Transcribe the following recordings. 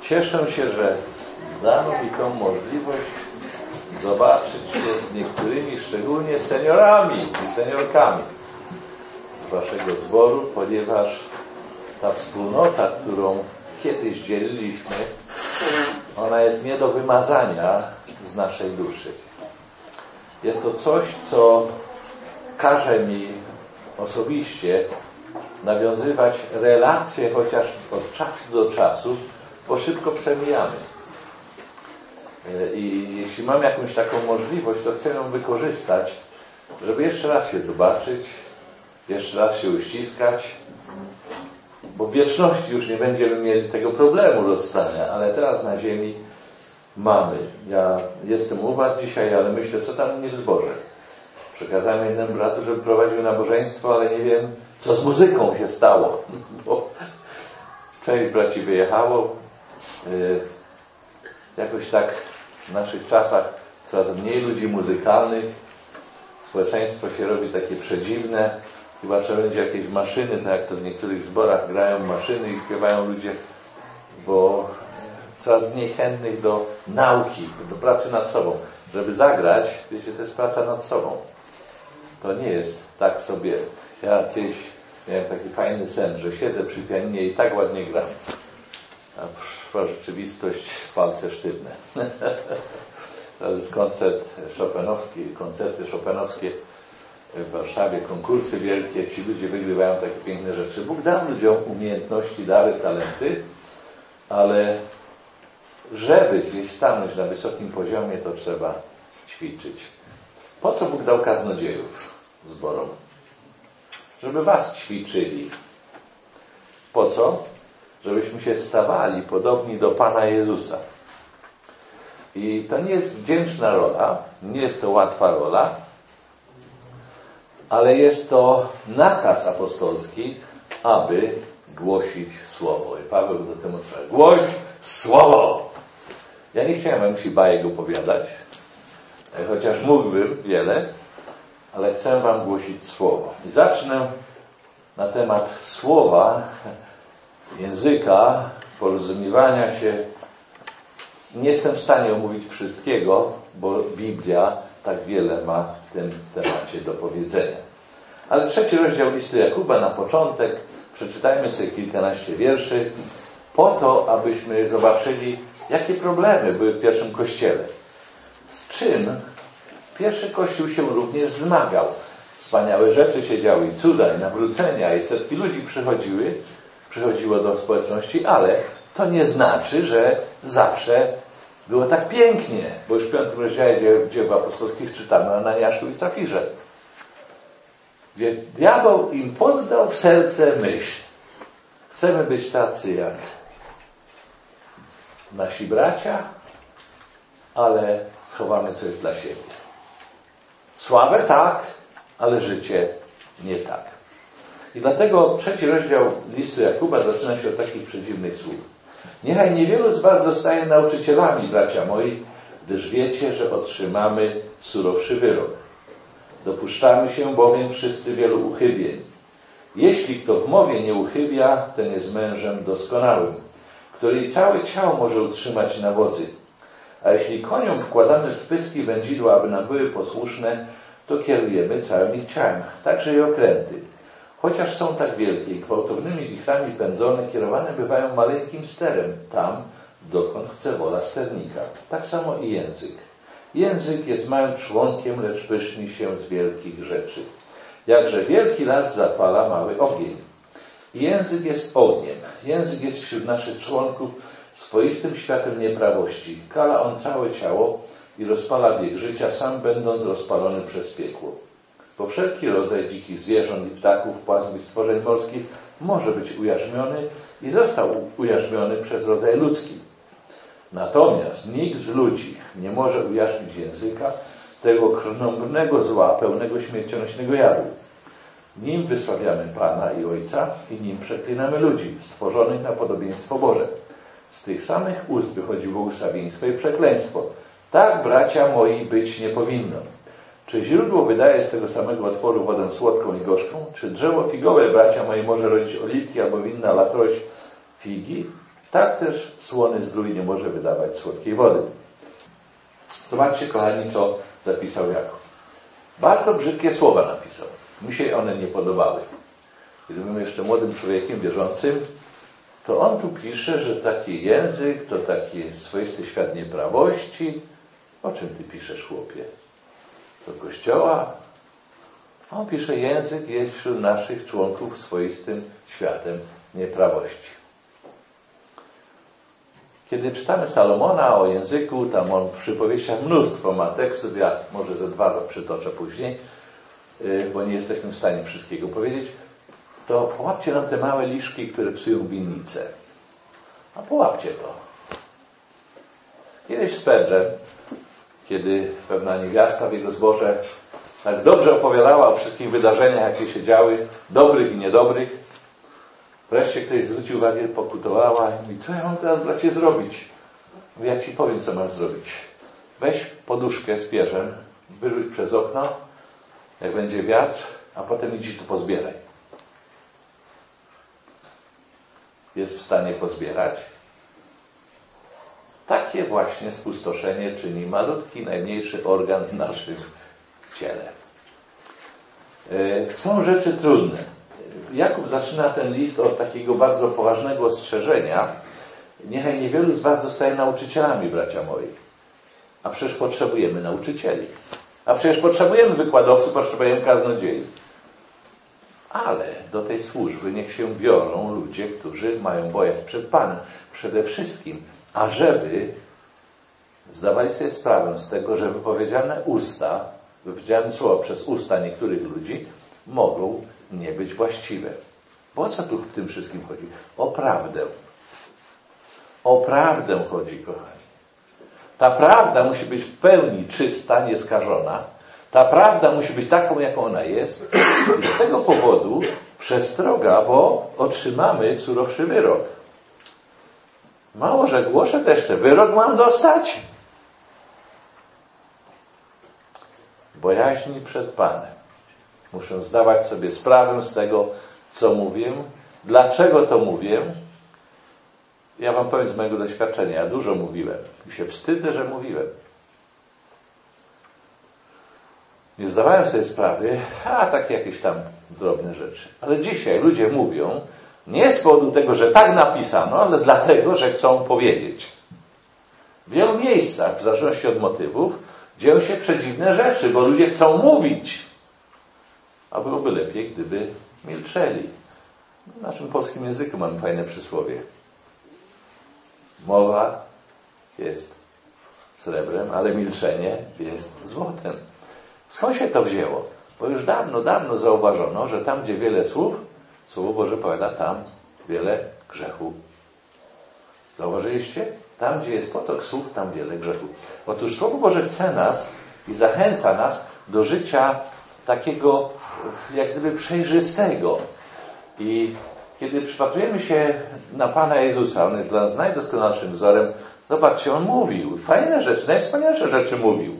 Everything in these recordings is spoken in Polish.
Cieszę się, że dano mi tą możliwość zobaczyć się z niektórymi, szczególnie seniorami i seniorkami z waszego zboru, ponieważ ta wspólnota, którą kiedyś dzieliliśmy, ona jest nie do wymazania z naszej duszy. Jest to coś, co każe mi osobiście nawiązywać relacje, chociaż od czasu do czasu, bo szybko przemijamy. I jeśli mam jakąś taką możliwość, to chcę ją wykorzystać, żeby jeszcze raz się zobaczyć, jeszcze raz się uściskać, bo w wieczności już nie będziemy mieli tego problemu rozstania, ale teraz na ziemi mamy. Ja jestem u was dzisiaj, ale myślę, co tam u mnie w zborze. Przekazałem jednemu bratu, żeby prowadził nabożeństwo, ale nie wiem, co z muzyką się stało. Bo część braci wyjechało. Jakoś tak w naszych czasach coraz mniej ludzi muzykalnych. Społeczeństwo się robi takie przedziwne. Chyba trzeba będzie jakieś maszyny, tak jak to w niektórych zborach grają maszyny i śpiewają ludzie, bo coraz mniej chętnych do nauki, do pracy nad sobą. Żeby zagrać, wiecie, to jest praca nad sobą. To nie jest tak sobie. Ja kiedyś miałem taki fajny sen, że siedzę przy pianinie i tak ładnie gram. A przyszła rzeczywistość, palce sztywne. Teraz jest koncert chopinowski, koncerty chopinowskie w Warszawie, konkursy wielkie, ci ludzie wygrywają takie piękne rzeczy. Bóg dał ludziom umiejętności, dary, talenty, ale żeby gdzieś stanąć na wysokim poziomie, to trzeba ćwiczyć. Po co Bóg dał kaznodziejów zborom? Żeby was ćwiczyli. Po co? Żebyśmy się stawali podobni do Pana Jezusa. I to nie jest wdzięczna rola, nie jest to łatwa rola, ale jest to nakaz apostolski, aby głosić Słowo. I Paweł do Tymoteusza: głoś Słowo! Ja nie chciałem wam ci bajek opowiadać, chociaż mógłbym wiele, ale chcę wam głosić Słowo. I zacznę na temat słowa, języka, porozumiewania się. Nie jestem w stanie omówić wszystkiego, bo Biblia tak wiele ma w tym temacie do powiedzenia. Ale 3 rozdział listu Jakuba na początek, przeczytajmy sobie kilkanaście wierszy, po to, abyśmy zobaczyli, jakie problemy były w pierwszym Kościele. Z czym pierwszy Kościół się również zmagał. Wspaniałe rzeczy się działy, i cuda, i nawrócenia, i setki ludzi przychodziło do społeczności, ale to nie znaczy, że zawsze było tak pięknie, bo już w 5 rozdziale dzieł apostolskich czytamy o Ananiaszu i Safirze, gdzie diabeł im poddał w serce myśl: chcemy być tacy jak nasi bracia, ale schowamy coś dla siebie. Sławę tak, ale życie nie tak. I dlatego 3 rozdział listu Jakuba zaczyna się od takich przedziwnych słów. Niechaj niewielu z was zostaje nauczycielami, bracia moi, gdyż wiecie, że otrzymamy surowszy wyrok. Dopuszczamy się bowiem wszyscy wielu uchybień. Jeśli kto w mowie nie uchybia, ten jest mężem doskonałym, który i całe ciało może utrzymać na wodzy. A jeśli koniom wkładamy w pyski wędzidła, aby nam były posłuszne, to kierujemy całym ich ciałem, także i okręty. Chociaż są tak wielkie i gwałtownymi wichrami pędzone, kierowane bywają maleńkim sterem, tam, dokąd chce wola sternika. Tak samo i język. Język jest małym członkiem, lecz pyszni się z wielkich rzeczy. Jakże wielki las zapala mały ogień. Język jest ogniem. Język jest wśród naszych członków swoistym światem nieprawości. Kala on całe ciało i rozpala bieg życia, sam będąc rozpalony przez piekło. Bo wszelki rodzaj dzikich zwierząt i ptaków, płazm i stworzeń morskich może być ujarzmiony i został ujarzmiony przez rodzaj ludzki. Natomiast nikt z ludzi nie może ujarzmić języka, tego krnąbrnego zła, pełnego śmiercionośnego jadu. Nim wysławiamy Pana i Ojca i nim przeklinamy ludzi, stworzonych na podobieństwo Boże. Z tych samych ust wychodzi błogosławieństwo i przekleństwo. Tak, bracia moi, być nie powinno. Czy źródło wydaje z tego samego otworu wodę słodką i gorzką? Czy drzewo figowe, bracia moi, może rodzić oliwki albo winna latorość figi? tak też słony zdrój nie może wydawać słodkiej wody. Zobaczcie, kochani, co zapisał Jakub. Bardzo brzydkie słowa napisał. Mi się one nie podobały. Kiedy byłem jeszcze młodym człowiekiem wierzącym, to on tu pisze, że taki język to taki swoisty świat nieprawości. O czym ty piszesz, chłopie? Do Kościoła? On pisze, język jest wśród naszych członków swoistym światem nieprawości. Kiedy czytamy Salomona o języku, tam on w przypowieściach mnóstwo ma tekstów, ja może ze 2 przytoczę później, bo nie jesteśmy w stanie wszystkiego powiedzieć, to połapcie nam te małe liszki, które psują winnicę. A połapcie to. Kiedyś Spurgeon, kiedy pewna niewiasta w jego zborze tak dobrze opowiadała o wszystkich wydarzeniach, jakie się działy, dobrych i niedobrych, wreszcie ktoś zwrócił uwagę, pokutowała i mówi, co ja mam teraz, bracie, zrobić? Mówi, ja ci powiem, co masz zrobić. Weź poduszkę z pierzem, wyrzuć przez okno, jak będzie wiatr, a potem idź to pozbieraj. Jest w stanie pozbierać. Takie właśnie spustoszenie czyni malutki, najmniejszy organ w naszym ciele. Są rzeczy trudne. Jakub zaczyna ten list od takiego bardzo poważnego ostrzeżenia. Niechaj niewielu z was zostaje nauczycielami, bracia moi. A przecież potrzebujemy nauczycieli. A przecież potrzebujemy wykładowców, potrzebujemy kaznodziei. Ale do tej służby niech się biorą ludzie, którzy mają bojaźń przed Panem. Przede wszystkim, ażeby zdawali sobie sprawę z tego, że wypowiedziane słowa przez usta niektórych ludzi mogą nie być właściwe. Bo o co tu w tym wszystkim chodzi? O prawdę. O prawdę chodzi, kochani. Ta prawda musi być w pełni czysta, nieskażona. Ta prawda musi być taką, jaką ona jest. I z tego powodu przestroga, bo otrzymamy surowszy wyrok. Mało, że głoszę też jeszcze. Wyrok mam dostać. Bojaźni przed Panem. Muszę zdawać sobie sprawę z tego, co mówię. Dlaczego to mówię? Ja wam powiem z mojego doświadczenia. Ja dużo mówiłem. I się wstydzę, że mówiłem. Nie zdawałem sobie sprawy, takie jakieś tam drobne rzeczy. Ale dzisiaj ludzie mówią, nie z powodu tego, że tak napisano, ale dlatego, że chcą powiedzieć. W wielu miejscach, w zależności od motywów, dzieją się przedziwne rzeczy, bo ludzie chcą mówić. A byłoby lepiej, gdyby milczeli. W naszym polskim języku mamy fajne przysłowie. Mowa jest srebrem, ale milczenie jest złotem. Skąd się to wzięło? Bo już dawno, dawno zauważono, że tam, gdzie wiele słów, Słowo Boże powiada, tam wiele grzechu. Zauważyliście? Tam, gdzie jest potok słów, tam wiele grzechu. Otóż Słowo Boże chce nas i zachęca nas do życia takiego, jak gdyby przejrzystego. I kiedy przypatrujemy się na Pana Jezusa, On jest dla nas najdoskonalszym wzorem, zobaczcie, On mówił fajne rzeczy, najwspanialsze rzeczy mówił.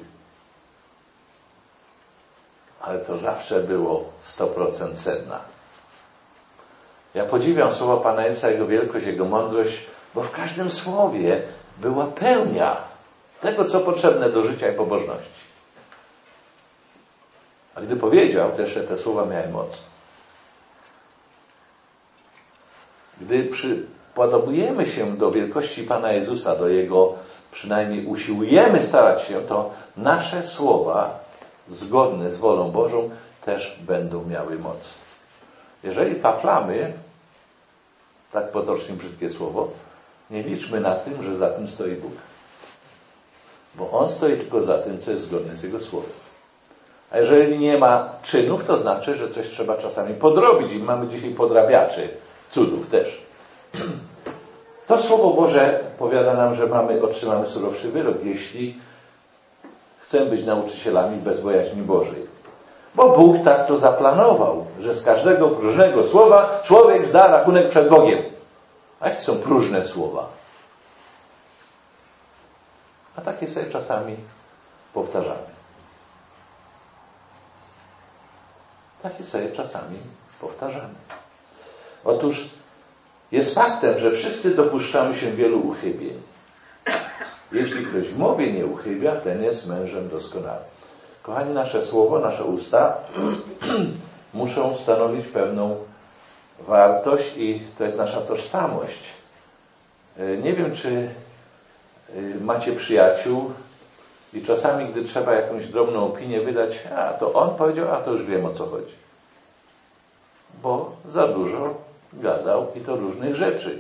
Ale to zawsze było 100% sedna. Ja podziwiam słowa Pana Jezusa, Jego wielkość, Jego mądrość, bo w każdym słowie była pełnia tego, co potrzebne do życia i pobożności. A gdy powiedział, też te słowa miały moc. Gdy przypodobujemy się do wielkości Pana Jezusa, do Jego, przynajmniej usiłujemy starać się, to nasze słowa zgodne z wolą Bożą też będą miały moc. Jeżeli taflamy, tak potocznie brzydkie słowo, nie liczmy na tym, że za tym stoi Bóg. Bo On stoi tylko za tym, co jest zgodne z Jego słowem. A jeżeli nie ma czynów, to znaczy, że coś trzeba czasami podrobić i mamy dzisiaj podrabiaczy cudów też. To Słowo Boże powiada nam, że otrzymamy surowszy wyrok, jeśli chcemy być nauczycielami bez bojaźni Bożej. Bo Bóg tak to zaplanował, że z każdego próżnego słowa człowiek zda rachunek przed Bogiem. A jakie są próżne słowa? A takie sobie czasami powtarzamy. Takie sobie czasami powtarzamy. Otóż Jest faktem, że wszyscy dopuszczamy się wielu uchybień. Jeśli ktoś w mowie nie uchybia, ten jest mężem doskonałym. Kochani, nasze słowo, nasze usta muszą stanowić pewną wartość i to jest nasza tożsamość. Nie wiem, czy macie przyjaciół i czasami, gdy trzeba jakąś drobną opinię wydać, a to on powiedział, a to już wiem, o co chodzi. Bo za dużo gadał i to różnych rzeczy.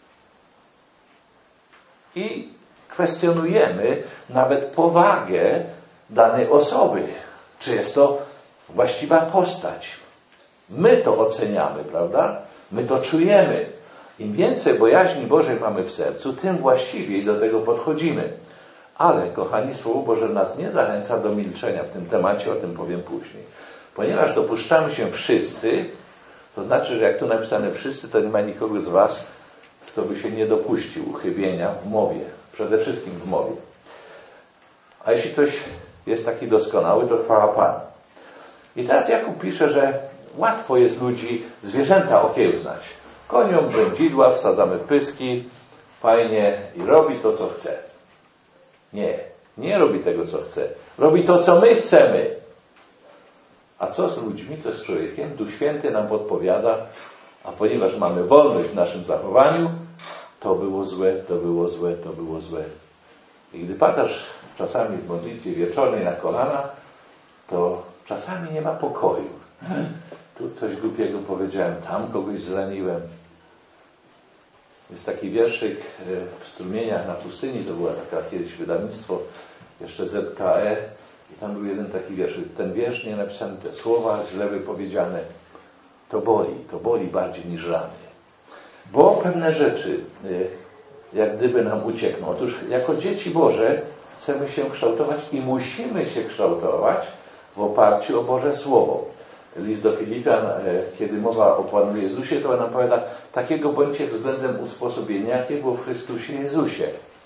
I kwestionujemy nawet powagę danej osoby. Czy jest to właściwa postać? My to oceniamy, prawda? My to czujemy. Im więcej bojaźni Bożej mamy w sercu, tym właściwiej do tego podchodzimy. Ale, kochani, Słowo Boże nas nie zachęca do milczenia w tym temacie, o tym powiem później. Ponieważ dopuszczamy się wszyscy, to znaczy, że jak tu napisane wszyscy, to nie ma nikogo z was, kto by się nie dopuścił uchybienia w mowie. Przede wszystkim w mowie. A jeśli ktoś jest taki doskonały, to chwała Panu. I teraz Jakub pisze, że łatwo jest ludzi, zwierzęta okiełznać. Koniom wędzidła, wsadzamy pyski, fajnie i robi to, co chce. Nie robi tego, co chce. Robi to, co my chcemy. A co z ludźmi, co z człowiekiem? Duch Święty nam podpowiada, a ponieważ mamy wolność w naszym zachowaniu, to było złe, to było złe, to było złe. I gdy padasz czasami w modlitwie wieczornej na kolana, to czasami nie ma pokoju. Tu coś głupiego powiedziałem, tam kogoś zraniłem. Jest taki wierszyk w Strumieniach na pustyni, to była taka kiedyś wydawnictwo, jeszcze ZKE, i tam był jeden taki wierszyk. Ten wiersz nie napisany, te słowa źle wypowiedziane, to boli bardziej niż rany. Bo pewne rzeczy jak gdyby nam uciekną. Otóż jako dzieci Boże chcemy się kształtować i musimy się kształtować w oparciu o Boże Słowo. List do Filipian, kiedy mowa o Panu Jezusie, to nam powiada, takiego bądźcie względem usposobienia, jakie było w Chrystusie Jezusie.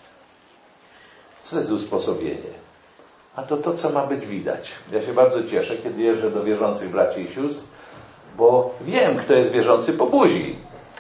Co jest usposobienie? A to, co ma być widać. Ja się bardzo cieszę, kiedy jeżdżę do wierzących braci i sióstr, bo wiem, kto jest wierzący po buzi.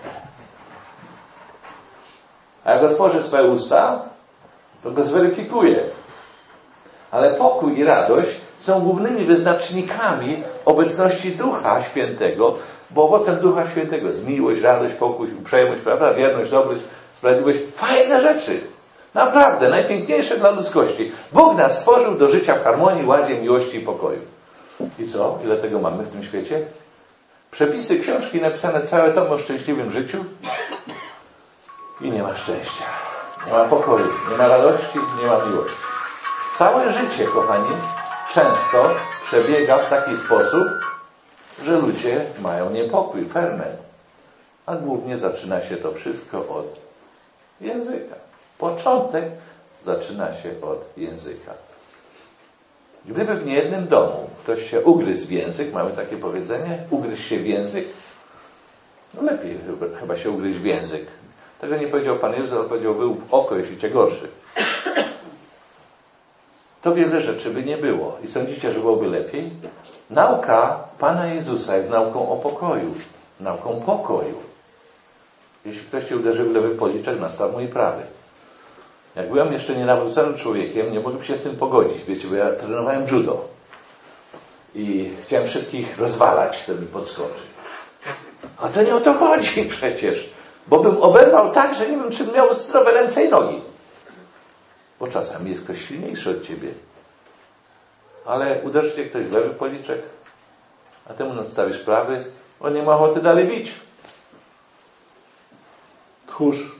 A jak otworzę swoje usta, to go zweryfikuję. Ale pokój i radość są głównymi wyznacznikami obecności Ducha Świętego, bo owocem Ducha Świętego jest miłość, radość, pokój, uprzejmość, prawda, wierność, dobroć, sprawiedliwość. Fajne rzeczy. Naprawdę, najpiękniejsze dla ludzkości. Bóg nas stworzył do życia w harmonii, ładzie, miłości i pokoju. I co? Ile tego mamy w tym świecie? Przepisy, książki napisane całe tom o szczęśliwym życiu i nie ma szczęścia. Nie ma pokoju, nie ma radości, nie ma miłości. Całe życie, kochani, często przebiega w taki sposób, że ludzie mają niepokój, ferment. A głównie zaczyna się to wszystko od języka. Początek zaczyna się od języka. Gdyby w niejednym domu ktoś się ugryzł w język, mamy takie powiedzenie, ugryź się w język, no lepiej chyba się ugryźć w język. Tego nie powiedział Pan Jezus, ale powiedział, był w oko, jeśli cię gorszy. To wiele rzeczy by nie było. I sądzicie, że byłoby lepiej? Nauka Pana Jezusa jest nauką o pokoju. Nauką pokoju. Jeśli ktoś cię uderzy w lewy policzek, nastaw mu i prawy. Jak byłem jeszcze nienawróconym człowiekiem, nie mogłem się z tym pogodzić. Wiecie, bo ja trenowałem judo. I chciałem wszystkich rozwalać, kto mi podskoczy. A to nie o to chodzi przecież. Bo bym oberwał tak, że nie wiem, czy miał zdrowe ręce i nogi. Bo czasami jest ktoś silniejszy od ciebie. Ale uderzy cię ktoś w lewy policzek, a temu nastawisz prawy, on nie ma ochoty dalej bić. Tchórz.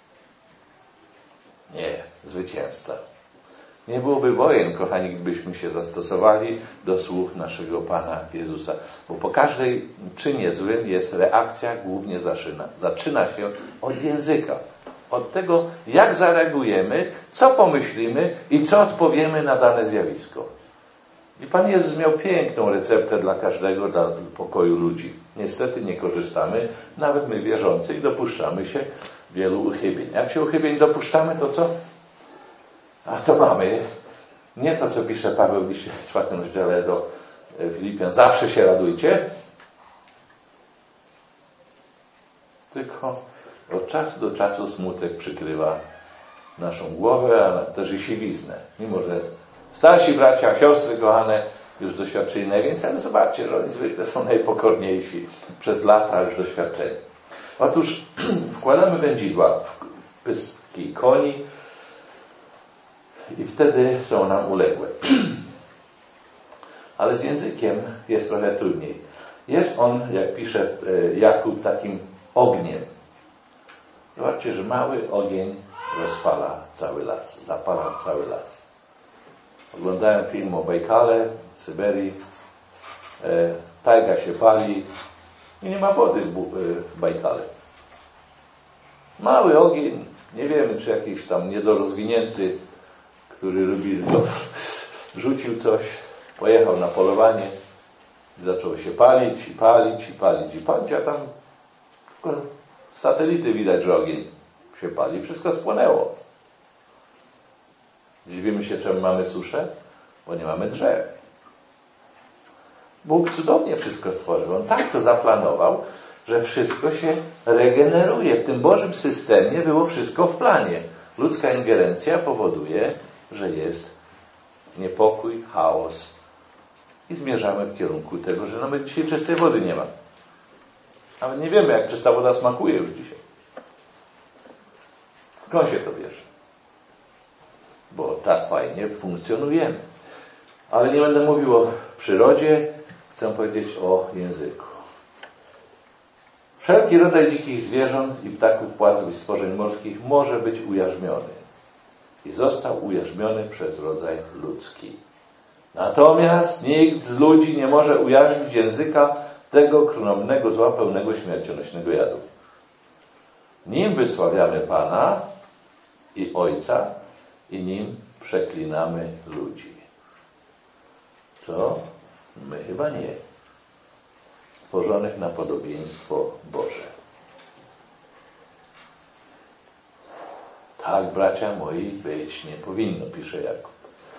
Nie, zwycięzca. Nie byłoby wojen, kochani, gdybyśmy się zastosowali do słów naszego Pana Jezusa. Bo po każdej czynie złym jest reakcja, głównie zaczyna się od języka. Od tego, jak zareagujemy, co pomyślimy i co odpowiemy na dane zjawisko. I Pan Jezus miał piękną receptę dla każdego, dla pokoju ludzi. Niestety nie korzystamy, nawet my wierzący, i dopuszczamy się wielu uchybień. Jak się uchybień dopuszczamy, to co? A to mamy nie to, co pisze Paweł w liście w 4 rozdziale do Filipian. Zawsze się radujcie. Tylko Od czasu do czasu smutek przykrywa naszą głowę, a też i siwiznę. Mimo że starsi bracia, siostry kochane już doświadczyli najwięcej, ale zobaczcie, że oni zwykle są najpokorniejsi. Przez lata już doświadczeni. Otóż wkładamy wędzidła w pyski koni i wtedy są nam uległe. Ale z językiem jest trochę trudniej. Jest on, jak pisze Jakub, takim ogniem. Zobaczcie, że mały ogień rozpala cały las, zapala cały las. Oglądałem film o Bajkale, w Syberii. Tajga się pali i nie ma wody w Bajkale. Mały ogień, nie wiemy, czy jakiś tam niedorozwinięty, który lubi, rzucił coś, pojechał na polowanie i zaczęło się palić, a tam tylko z satelity widać, że ogień się pali. Wszystko spłonęło. Dziwimy się, czemu mamy suszę? Bo nie mamy drzew. Bóg cudownie wszystko stworzył. On tak to zaplanował, że wszystko się regeneruje. W tym Bożym systemie było wszystko w planie. Ludzka ingerencja powoduje, że jest niepokój, chaos i zmierzamy w kierunku tego, że nawet dzisiaj czystej wody nie ma. Nawet nie wiemy, jak czysta woda smakuje już dzisiaj. Skąd się to bierze? Bo tak fajnie funkcjonujemy. Ale nie będę mówił o przyrodzie, chcę powiedzieć o języku. Wszelki rodzaj dzikich zwierząt i ptaków, płazów i stworzeń morskich może być ujarzmiony. I został ujarzmiony przez rodzaj ludzki. Natomiast nikt z ludzi nie może ujarzmić języka tego królownego zła pełnego śmiercionośnego jadu. Nim wysławiamy Pana i Ojca i nim przeklinamy ludzi. Co? My chyba nie. Stworzonych na podobieństwo Boże. Tak, bracia moi, być nie powinno, pisze Jakub.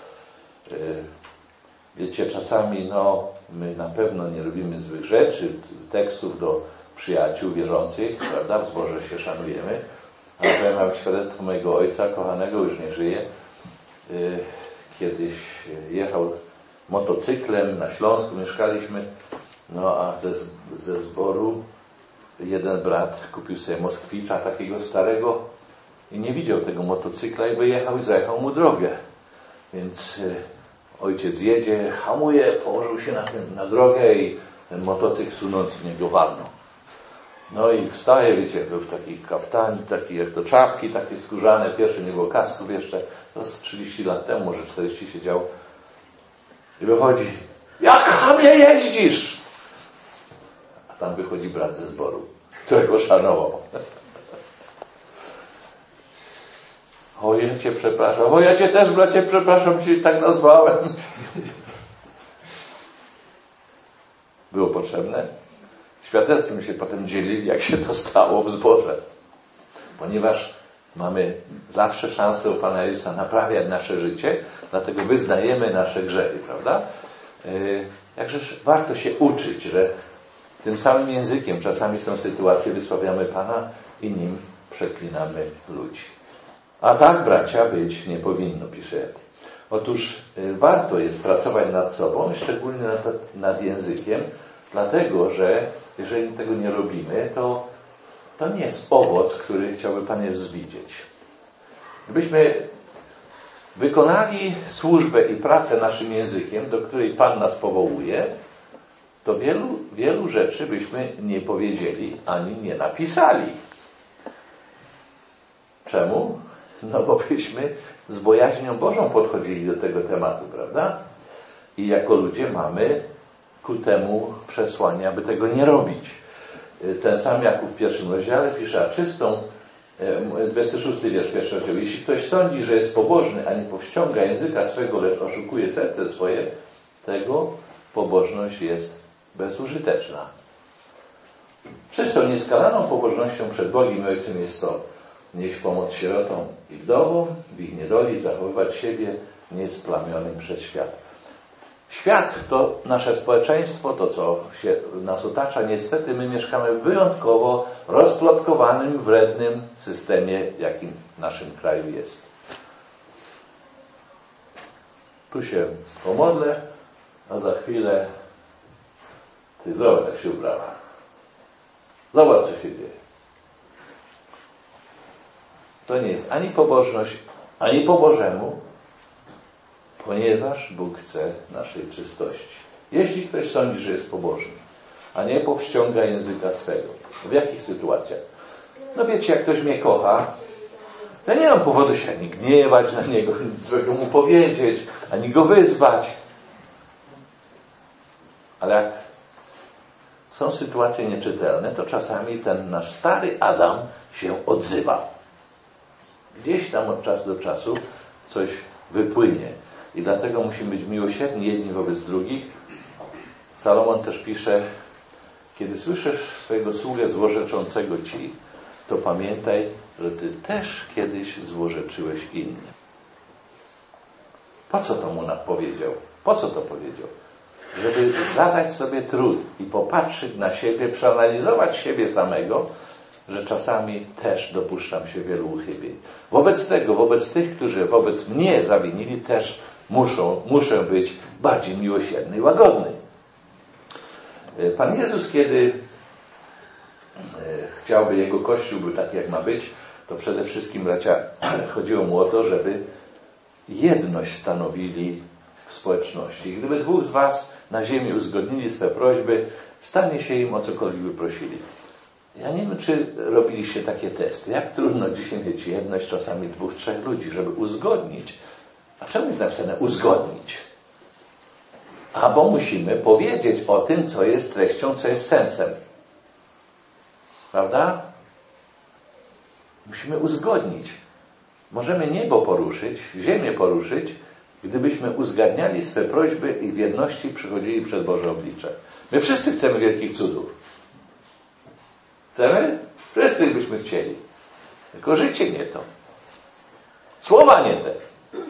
Wiecie, czasami my na pewno nie robimy złych rzeczy, tekstów do przyjaciół wierzących, prawda, w zborze się szanujemy, ale powiem wam świadectwo mojego ojca, kochanego, już nie żyje. Kiedyś jechał motocyklem na Śląsku, mieszkaliśmy, a ze zboru jeden brat kupił sobie Moskwicza takiego starego i nie widział tego motocykla i wyjechał i zajechał mu drogę. Więc ojciec jedzie, hamuje, położył się na drogę i ten motocykl sunąc w niego walnął. No i wstaje, wiecie, był w takich kaftanie, takie jak to czapki, takie skórzane, pierwsze nie było kasków jeszcze, to z 30 lat temu, może 40 siedział i wychodzi, jak chamie jeździsz? A tam wychodzi brat ze zboru, który go szanował. O, ja cię przepraszam. O, ja cię też, bracie, przepraszam, cię tak nazwałem. Było potrzebne? Świadectwem się potem dzielili, jak się to stało w zborze. Ponieważ mamy zawsze szansę u Pana Jezusa naprawiać nasze życie, dlatego wyznajemy nasze grzechy, prawda? Jakżeż warto się uczyć, że tym samym językiem czasami są sytuacje, wysławiamy Pana i nim przeklinamy ludzi. A tak, bracia, być nie powinno, pisze Jakub. Otóż warto jest pracować nad sobą, szczególnie nad językiem, dlatego, że jeżeli tego nie robimy, to nie jest owoc, który chciałby Pan Jezus widzieć. Gdybyśmy wykonali służbę i pracę naszym językiem, do której Pan nas powołuje, to wielu rzeczy byśmy nie powiedzieli ani nie napisali. Czemu? Bo byśmy z bojaźnią Bożą podchodzili do tego tematu, prawda? I jako ludzie mamy ku temu przesłanie, aby tego nie robić. Ten sam Jakub w 1 rozdziale pisze, a czystą, 26 wiersz 1 rozdziału. Jeśli ktoś sądzi, że jest pobożny, a nie powściąga języka swego, lecz oszukuje serce swoje, tego pobożność jest bezużyteczna. Czystą, nieskalaną pobożnością przed Bogiem i Ojcem jest to nieść pomoc sierotom i wdowom w ich niedoli, zachowywać siebie niesplamionym przez świat. Świat to nasze społeczeństwo, to co się nas otacza. Niestety my mieszkamy w wyjątkowo rozplotkowanym, wrednym systemie, jakim w naszym kraju jest. Tu się pomodlę, a za chwilę ty zobacz, jak się ubrała. Zobacz, co się dzieje. To nie jest ani pobożność, ani po Bożemu, ponieważ Bóg chce naszej czystości. Jeśli ktoś sądzi, że jest pobożny, a nie powściąga języka swego. W jakich sytuacjach? No wiecie, jak ktoś mnie kocha, ja nie mam powodu się ani gniewać na niego, nic złego mu powiedzieć, ani go wyzwać. Ale jak są sytuacje nieczytelne, to czasami ten nasz stary Adam się odzywa. Gdzieś tam od czasu do czasu coś wypłynie. I dlatego musimy być miłosierni jedni wobec drugich. Salomon też pisze, kiedy słyszysz swojego sługę złorzeczącego ci, to pamiętaj, że ty też kiedyś złorzeczyłeś innym. Po co to mu powiedział? Po co to powiedział? Żeby zadać sobie trud i popatrzeć na siebie, przeanalizować siebie samego, że czasami też dopuszczam się wielu uchybień. Wobec tego, wobec tych, którzy wobec mnie zawinili, też muszę być bardziej miłosierny i łagodny. Pan Jezus, kiedy chciałby Jego Kościół był taki, jak ma być, to przede wszystkim, bracia, chodziło Mu o to, żeby jedność stanowili w społeczności. Gdyby dwóch z was na ziemi uzgodnili swe prośby, stanie się im o cokolwiek by prosili. Ja nie wiem, czy robiliście takie testy. Jak trudno dzisiaj mieć jedność czasami 2-3 ludzi, żeby uzgodnić. A czemu jest napisane uzgodnić? Bo musimy powiedzieć o tym, co jest treścią, co jest sensem. Prawda? Musimy uzgodnić. Możemy niebo poruszyć, ziemię poruszyć, gdybyśmy uzgadniali swe prośby i w jedności przychodzili przed Boże oblicze. My wszyscy chcemy wielkich cudów. Chcemy? Wszyscy byśmy chcieli. Tylko życie nie to. Słowa nie te.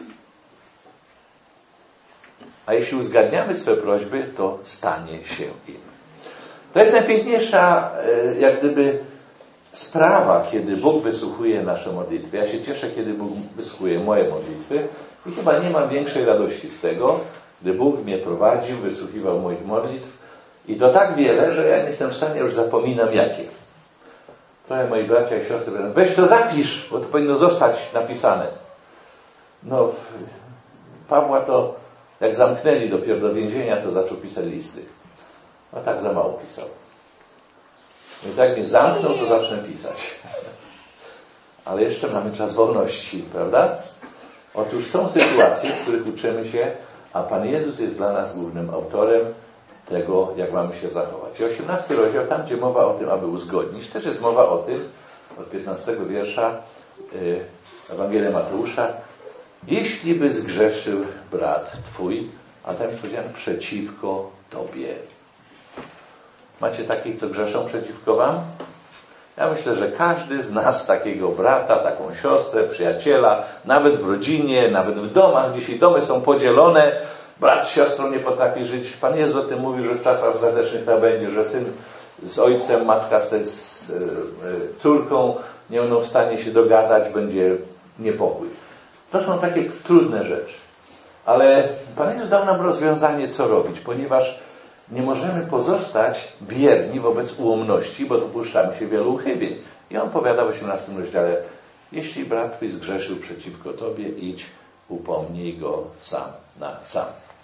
A jeśli uzgadniamy swe prośby, to stanie się im. To jest najpiękniejsza, jak gdyby, sprawa, kiedy Bóg wysłuchuje nasze modlitwy. Ja się cieszę, kiedy Bóg wysłuchuje moje modlitwy i chyba nie mam większej radości z tego, gdy Bóg mnie prowadził, wysłuchiwał moich modlitw i to tak wiele, że ja nie jestem w stanie, już zapominam jakie. Trochę moi bracia i siostry mówią, weź to zapisz, bo to powinno zostać napisane. No, Pawła to, jak zamknęli dopiero do więzienia, to zaczął pisać listy. A tak za mało pisał. I tak mnie zamknął, to zacznę pisać. Ale jeszcze mamy czas wolności, prawda? Otóż są sytuacje, w których uczymy się, a Pan Jezus jest dla nas głównym autorem tego, jak mamy się zachować. I 18 rozdział, tam gdzie mowa o tym, aby uzgodnić, też jest mowa o tym, od 15 wiersza Ewangelia Mateusza, jeśli by zgrzeszył brat twój, a tam jest powiedziane przeciwko tobie. Macie takich, co grzeszą przeciwko wam? Ja myślę, że każdy z nas takiego brata, taką siostrę, przyjaciela, nawet w rodzinie, nawet w domach, dzisiaj domy są podzielone, brat z siostrą nie potrafi żyć. Pan Jezus o tym mówił, że w czasach ostatecznych to będzie, że syn z ojcem, matka z córką nie będą w stanie się dogadać, będzie niepokój. To są takie trudne rzeczy. Ale Pan Jezus dał nam rozwiązanie, co robić, ponieważ nie możemy pozostać bierni wobec ułomności, bo dopuszczamy się wielu uchybień. I on powiada w 18 rozdziale, jeśli brat twój zgrzeszył przeciwko tobie, idź, upomnij go sam na sam.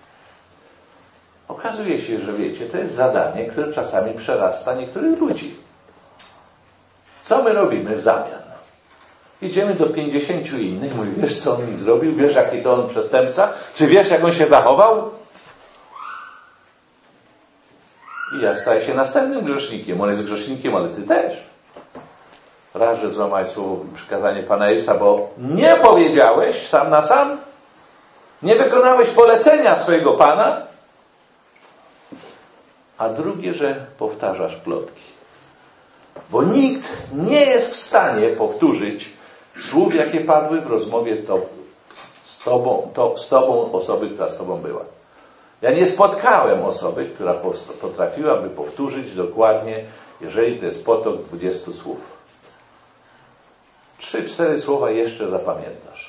Okazuje się, że wiecie, to jest zadanie, które czasami przerasta niektórych ludzi. Co my robimy w zamian? Idziemy do 50 innych, mówi, wiesz co on mi zrobił, wiesz jaki to on przestępca, czy wiesz jak on się zachował? I ja staję się następnym grzesznikiem. On jest grzesznikiem, ale ty też. Raz, że złamałeś słowo i przykazanie Pana Jezusa, bo nie powiedziałeś sam na sam, nie wykonałeś polecenia swojego Pana, a drugie, że powtarzasz plotki. Bo nikt nie jest w stanie powtórzyć słów, jakie padły w rozmowie z tobą osoby, która z tobą była. Ja nie spotkałem osoby, która potrafiłaby powtórzyć dokładnie, jeżeli to jest potok 20 słów. 3-4 słowa jeszcze zapamiętasz.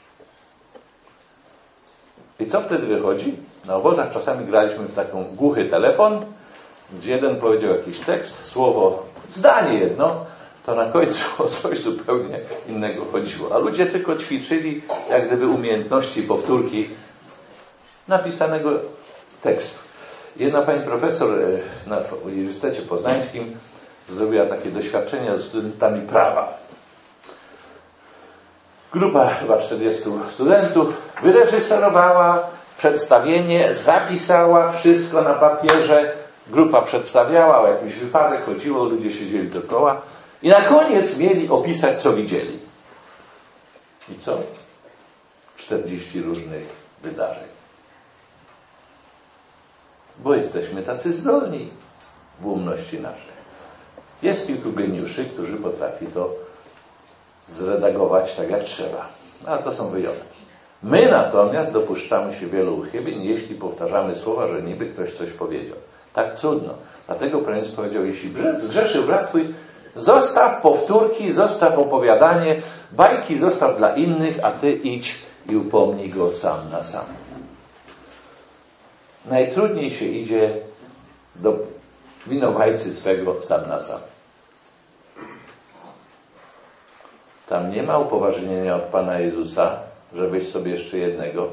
I co wtedy wychodzi? Na obozach czasami graliśmy w taką głuchy telefon, gdzie jeden powiedział jakiś tekst, słowo, zdanie jedno, to na końcu o coś zupełnie innego chodziło. A ludzie tylko ćwiczyli jak gdyby umiejętności powtórki napisanego tekstu. Jedna pani profesor na Uniwersytecie Poznańskim zrobiła takie doświadczenia z studentami prawa. Grupa chyba 40 studentów wyreżyserowała przedstawienie, zapisała wszystko na papierze. Grupa przedstawiała, o jakiś wypadek chodziło, ludzie siedzieli dookoła i na koniec mieli opisać, co widzieli. I co? 40 różnych wydarzeń. Bo jesteśmy tacy zdolni w umności naszej. Jest kilku geniuszy, którzy potrafi to zredagować tak jak trzeba. Ale to są wyjątki. My natomiast dopuszczamy się wielu uchybień, jeśli powtarzamy słowa, że niby ktoś coś powiedział. Tak trudno. Dlatego Pan Jezus powiedział, jeśli zgrzeszył brat twój, zostaw powtórki, zostaw opowiadanie, bajki zostaw dla innych, a ty idź i upomnij go sam na sam. Najtrudniej się idzie do winowajcy swego sam na sam. Tam nie ma upoważnienia od Pana Jezusa, żebyś sobie jeszcze jednego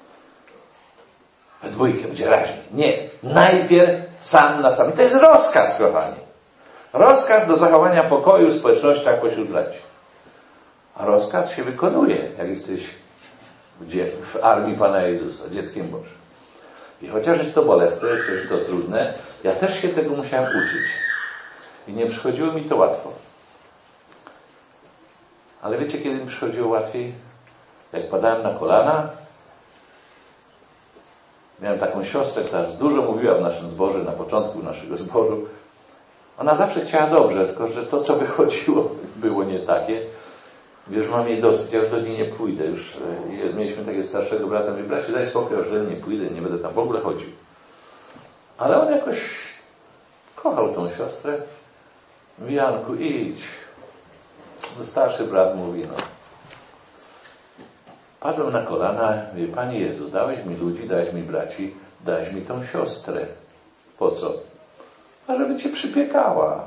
we dwójkę, będzie raźniej. Nie. Najpierw sam na sam. I to jest rozkaz, kochani. Rozkaz do zachowania pokoju w społecznościach pośród braci. A rozkaz się wykonuje, jak jesteś w armii Pana Jezusa, dzieckiem Bożym. I chociaż jest to bolesne, chociaż jest to trudne, ja też się tego musiałem uczyć. I nie przychodziło mi to łatwo. Ale wiecie, kiedy mi przychodziło łatwiej? Jak padałem na kolana, miałem taką siostrę, która dużo mówiła w naszym zborze, na początku naszego zboru. Ona zawsze chciała dobrze, tylko że to, co wychodziło, było nie takie. Wiesz, mam jej dosyć, ja już do niej nie pójdę. Już mieliśmy takiego starszego brata, mówi, bracie, daj spokój, już do niej nie pójdę, nie będę tam w ogóle chodził. Ale on jakoś kochał tą siostrę. Mówi, Janku, idź. No, starszy brat mówi, no. Padłem na kolana, mówię, Panie Jezu, dałeś mi ludzi, dałeś mi braci, dałeś mi tą siostrę. Po co? A żeby Cię przypiekała.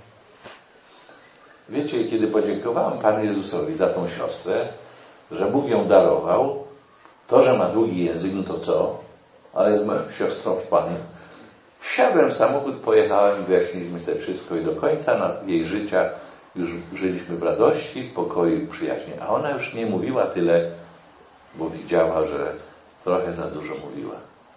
Wiecie, kiedy podziękowałem Panu Jezusowi za tą siostrę, że Bóg ją darował, to, że ma długi język, no to co? Ale jest moją siostrą w Panu. Wsiadłem w samochód, pojechałem, wyjaśniliśmy sobie wszystko i do końca jej życia już żyliśmy w radości, w pokoju i przyjaźni. A ona już nie mówiła tyle, bo widziała, że trochę za dużo mówiła.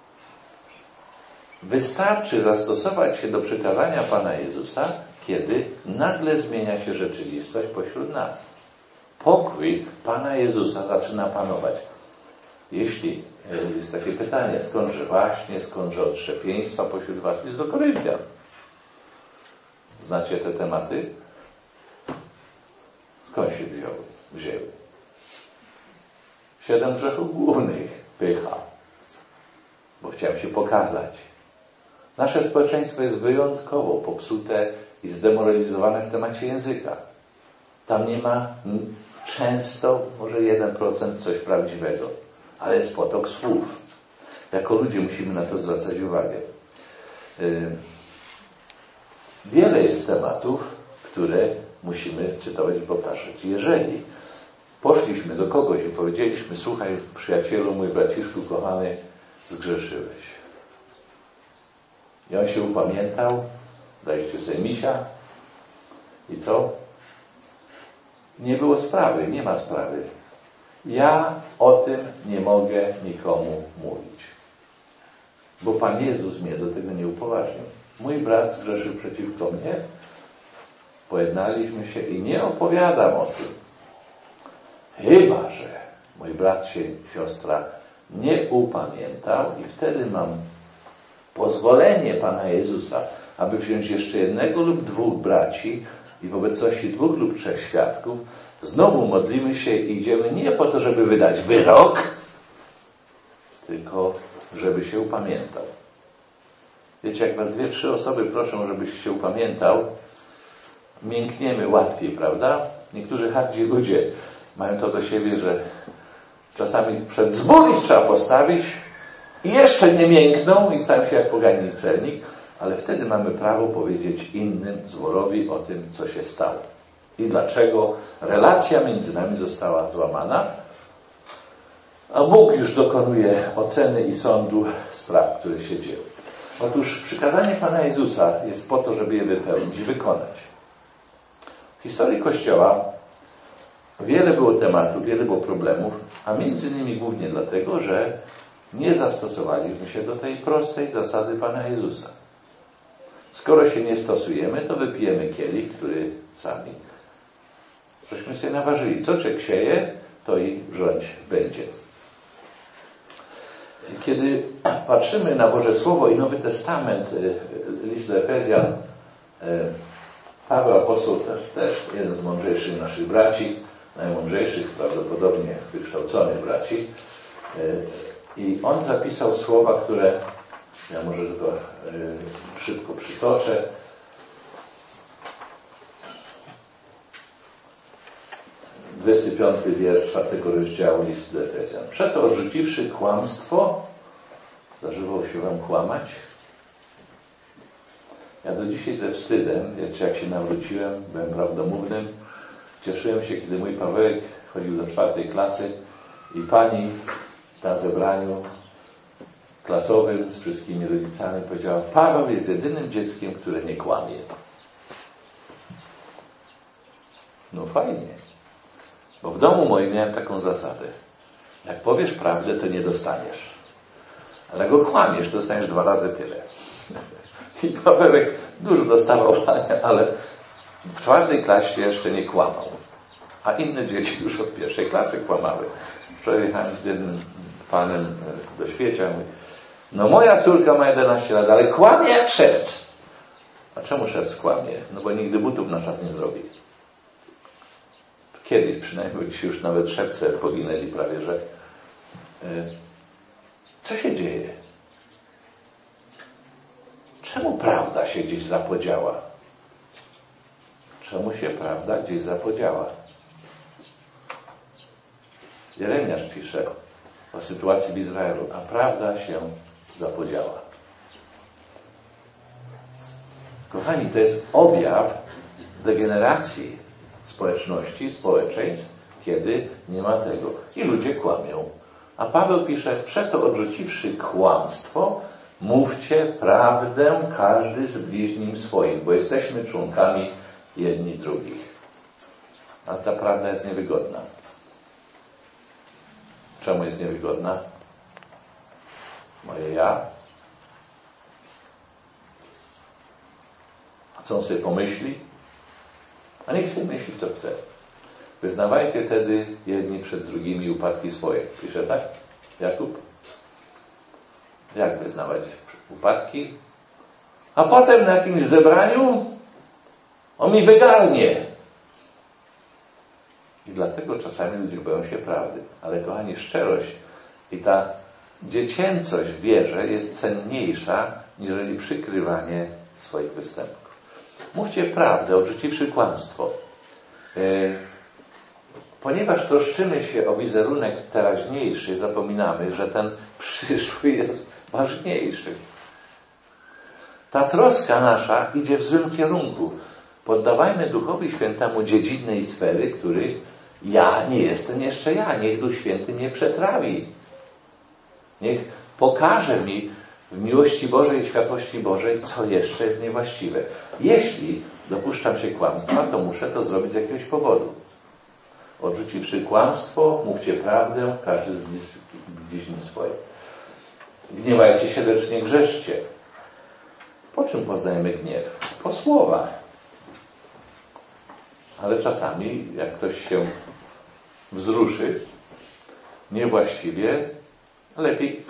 Wystarczy zastosować się do przykazania Pana Jezusa, kiedy nagle zmienia się rzeczywistość pośród nas. Pokój Pana Jezusa zaczyna panować. Jeśli jest takie pytanie, skądże właśnie, skądże odszczepieństwa pośród was, jest do Koryntian. Znacie te tematy? Skąd się wzięły? 7 grzechów głównych. Pycha. Bo chciałem się pokazać. Nasze społeczeństwo jest wyjątkowo popsute i zdemoralizowane w temacie języka. Tam nie ma często, może 1% coś prawdziwego, ale jest potok słów. Jako ludzie musimy na to zwracać uwagę. Wiele jest tematów, które musimy cytować i powtarzać. Jeżeli poszliśmy do kogoś i powiedzieliśmy, słuchaj, przyjacielu, mój braciszku kochany, zgrzeszyłeś. I on się upamiętał, daliście sobie misia i co? Nie było sprawy, nie ma sprawy. Ja o tym nie mogę nikomu mówić. Bo Pan Jezus mnie do tego nie upoważnił. Mój brat zgrzeszył przeciwko mnie, pojednaliśmy się i nie opowiadam o tym. Chyba że mój brat się, siostra nie upamiętał i wtedy mam pozwolenie Pana Jezusa, aby wziąć jeszcze jednego lub dwóch braci i w obecności 2 lub 3 świadków znowu modlimy się i idziemy nie po to, żeby wydać wyrok, tylko żeby się upamiętał. Wiecie, jak was 2-3 osoby proszą, żebyś się upamiętał, miękniemy łatwiej, prawda? Niektórzy hardzi ludzie mają to do siebie, że czasami przed dzwon ich trzeba postawić i jeszcze nie miękną i stają się jak pogańny celnik, ale wtedy mamy prawo powiedzieć innym zborowi o tym, co się stało. I dlaczego relacja między nami została złamana, a Bóg już dokonuje oceny i sądu spraw, które się dzieją. Otóż przykazanie Pana Jezusa jest po to, żeby je wypełnić i wykonać. W historii Kościoła wiele było tematów, wiele było problemów, a między innymi głównie dlatego, że nie zastosowaliśmy się do tej prostej zasady Pana Jezusa. Skoro się nie stosujemy, to wypijemy kielich, który sami żeśmy sobie naważyli. Co człowiek sieje, to i żądź będzie. Kiedy patrzymy na Boże Słowo i Nowy Testament, list do Efezjan, Paweł apostoł też jeden z mądrzejszych naszych braci, najmądrzejszych, prawdopodobnie wykształconych braci, i on zapisał słowa, które ja może tylko szybko przytoczę. - 25 wiersz 4 rozdziału listu do Efezjan. Przeto odrzuciwszy kłamstwo, zdarzyło się wam kłamać? Ja do dzisiaj ze wstydem, wiecie, jak się nawróciłem, byłem prawdomównym, cieszyłem się, kiedy mój Pawełek chodził do 4 klasy i pani na zebraniu klasowym z wszystkimi rodzicami powiedziała: Paweł jest jedynym dzieckiem, które nie kłamie. No fajnie. Bo w domu moim miałem taką zasadę. Jak powiesz prawdę, to nie dostaniesz. Ale jak go kłamiesz, to dostaniesz 2 razy tyle. I Pawełek dużo dostawał, ale w 4 klasie jeszcze nie kłamał. A inne dzieci już od 1 klasy kłamały. Wczoraj jechałem z jednym panem do Świecia. Mówi: no moja córka ma 11 lat, ale kłamie jak szewc. A czemu szewc kłamie? No bo nigdy butów na czas nie zrobi. Kiedyś przynajmniej, dzisiaj już nawet szewce poginęli prawie, że co się dzieje? Czemu prawda się gdzieś zapodziała? Czemu się prawda gdzieś zapodziała? Jeremiasz pisze o sytuacji w Izraelu, a prawda się zapodziała. Kochani, to jest objaw degeneracji społeczności, społeczeństw, kiedy nie ma tego. I ludzie kłamią. A Paweł pisze: przeto odrzuciwszy kłamstwo, mówcie prawdę każdy z bliźnim swoim, bo jesteśmy członkami jedni drugich. A ta prawda jest niewygodna. Czemu jest niewygodna? Moje ja. A co on sobie pomyśli? A niech sobie myśli, co chce. Wyznawajcie wtedy jedni przed drugimi upadki swoje. Pisze tak Jakub? Jak wyznawać upadki? A potem na jakimś zebraniu on mi wygarnie. I dlatego czasami ludzie boją się prawdy. Ale kochani, szczerość i ta dziecięcość w wierze jest cenniejsza niżeli przykrywanie swoich występków. Mówcie prawdę, odrzuciwszy kłamstwo. Ponieważ troszczymy się o wizerunek teraźniejszy, zapominamy, że ten przyszły jest ważniejszy. Ta troska nasza idzie w złym kierunku. Poddawajmy Duchowi Świętemu dziedzinne i sfery, których ja nie jestem jeszcze ja. Niech Duch Święty mnie przetrawi. Niech pokaże mi w miłości Bożej i światłości Bożej, co jeszcze jest niewłaściwe. Jeśli dopuszczam się kłamstwa, to muszę to zrobić z jakiegoś powodu. Odrzuciwszy kłamstwo, mówcie prawdę, każdy z bliźnim swoim. Gniewajcie się, lecz nie grzeszcie. Po czym poznajemy gniew? Po słowach. Ale czasami, jak ktoś się wzruszy niewłaściwie, lepiej.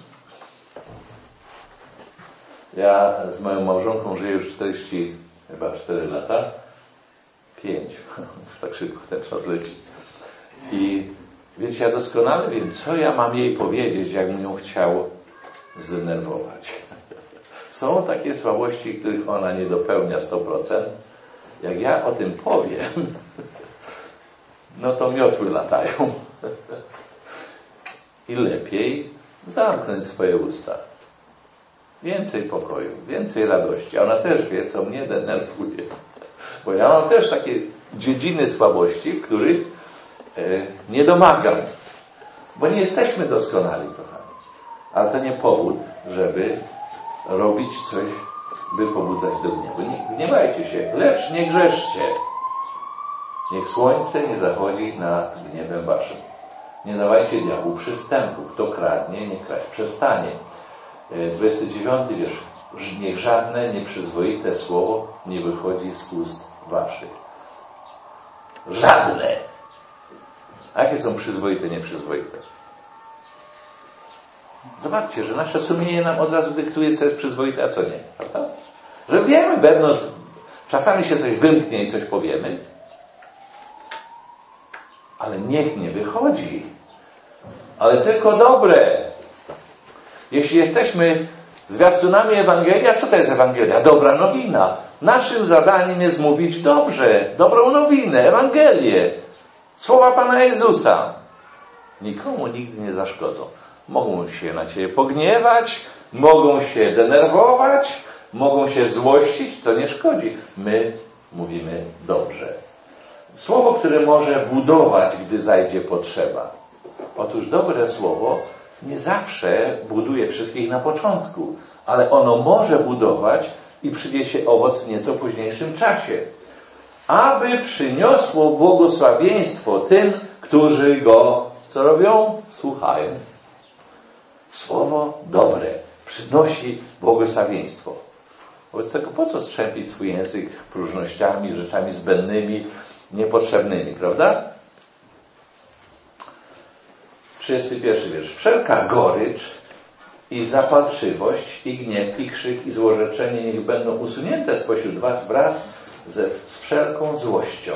Ja z moją małżonką żyję już 4 lata. 5. Tak szybko ten czas leci. I wiecie, ja doskonale wiem, co ja mam jej powiedzieć, jakbym ją chciał zdenerwować. Są takie słabości, których ona nie dopełnia 100%. Jak ja o tym powiem, no to miotły latają. I lepiej zamknąć swoje usta. Więcej pokoju, więcej radości. A ona też wie, co mnie denerwuje. Bo ja mam też takie dziedziny słabości, w których nie domagam. Bo nie jesteśmy doskonali, kochani. Ale to nie powód, żeby robić coś, by pobudzać do gniewu. Nie gniewajcie się, lecz nie grzeszcie. Niech słońce nie zachodzi nad gniewem waszym. Nie dawajcie diabłu przystępu. Kto kradnie, niech kraść przestanie. 29 wiersz. Niech żadne nieprzyzwoite słowo nie wychodzi z ust waszych. Żadne. A jakie są przyzwoite, nieprzyzwoite? Zobaczcie, że nasze sumienie nam od razu dyktuje, co jest przyzwoite, a co nie. Prawda? Że wiemy wewnątrz, czasami się coś wymknie i coś powiemy, ale niech nie wychodzi. Ale tylko dobre. Jeśli jesteśmy zwiastunami Ewangelii, a co to jest Ewangelia? Dobra nowina. Naszym zadaniem jest mówić dobrze, dobrą nowinę, Ewangelię, słowa Pana Jezusa. Nikomu nigdy nie zaszkodzą. Mogą się na ciebie pogniewać, mogą się denerwować, mogą się złościć, to nie szkodzi. My mówimy dobrze. Słowo, które może budować, gdy zajdzie potrzeba. Otóż dobre słowo nie zawsze buduje wszystkich na początku, ale ono może budować i przyniesie owoc w nieco późniejszym czasie. Aby przyniosło błogosławieństwo tym, którzy go, co robią? Słuchają. Słowo dobre przynosi błogosławieństwo. Wobec tego po co strzępić swój język próżnościami, rzeczami zbędnymi, niepotrzebnymi, prawda? 31 wiersz. Wszelka gorycz i zapalczywość, i gniew, i krzyk, i złorzeczenie niech będą usunięte spośród was wraz z wszelką złością.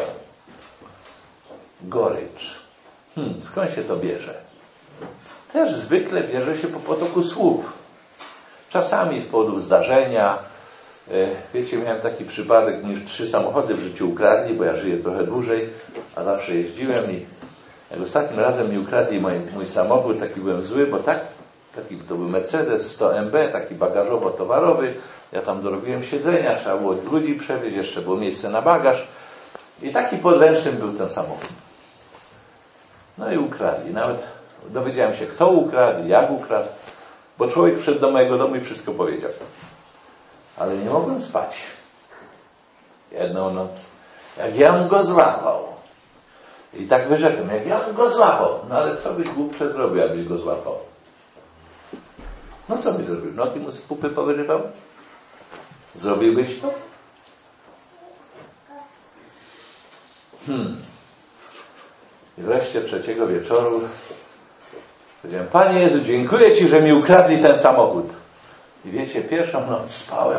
Gorycz. Skąd się to bierze? Też zwykle bierze się po potoku słów. Czasami z powodów zdarzenia. Wiecie, miałem taki przypadek, mi już 3 samochody w życiu ukradli, bo ja żyję trochę dłużej, a zawsze jeździłem i jak ostatnim razem mi ukradli mój samochód, taki byłem zły, bo taki to był Mercedes 100 MB, taki bagażowo-towarowy. Ja tam dorobiłem siedzenia, trzeba było ludzi przewieźć, jeszcze było miejsce na bagaż. I taki podręczny był ten samochód. No i ukradli. Nawet dowiedziałem się, kto ukradł, jak ukradł, bo człowiek wszedł do mojego domu i wszystko powiedział. Ale nie mogłem spać. Jedną noc. Jak ja bym go złapał. I tak wyrzekłem, jak ja bym go złapał. No ale co byś głupcze zrobił, jakbyś go złapał? No co byś zrobił? Nogi mu z pupy powyrywał? Zrobiłbyś to? I wreszcie 3 wieczoru powiedziałem, Panie Jezu, dziękuję Ci, że mi ukradli ten samochód. I wiecie, pierwszą noc spałem